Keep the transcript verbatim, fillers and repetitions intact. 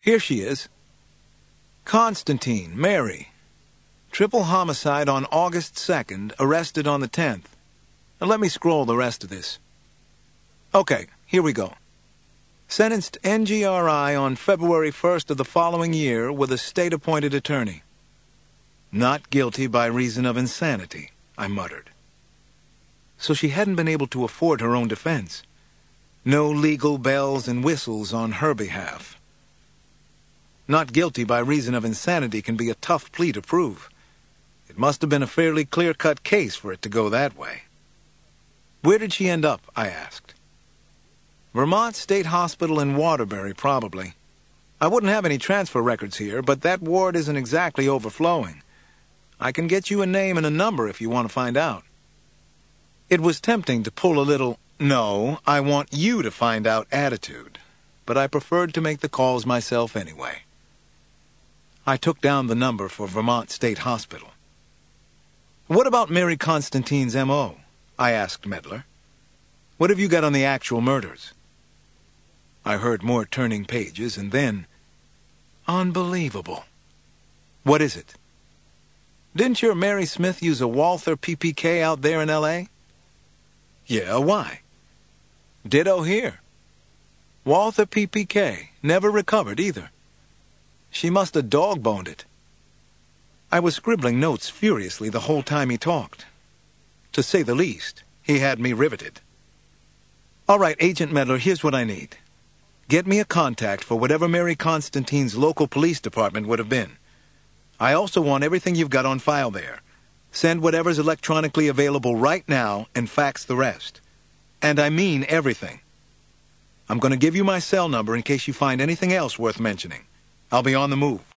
Here she is. Constantine, Mary. Triple homicide on August second, arrested on the tenth. Now let me scroll the rest of this. Okay, here we go. Sentenced N G R I on February first of the following year with a state-appointed attorney. Not guilty by reason of insanity, I muttered. So she hadn't been able to afford her own defense. No legal bells and whistles on her behalf. Not guilty by reason of insanity can be a tough plea to prove. It must have been a fairly clear-cut case for it to go that way. Where did she end up, I asked. Vermont State Hospital in Waterbury, probably. I wouldn't have any transfer records here, but that ward isn't exactly overflowing. I can get you a name and a number if you want to find out. It was tempting to pull a little, no, I want you to find out attitude, but I preferred to make the calls myself anyway. I took down the number for Vermont State Hospital. What about Mary Constantine's M O? I asked Medler. What have you got on the actual murders? I heard more turning pages, and then... Unbelievable. What is it? Didn't your Mary Smith use a Walther P P K out there in L A? Yeah, why? Ditto here. Walther P P K, never recovered either. She must have dog-boned it. I was scribbling notes furiously the whole time he talked. To say the least, he had me riveted. All right, Agent Medler, here's what I need. Get me a contact for whatever Mary Constantine's local police department would have been. I also want everything you've got on file there. Send whatever's electronically available right now and fax the rest. And I mean everything. I'm going to give you my cell number in case you find anything else worth mentioning. I'll be on the move.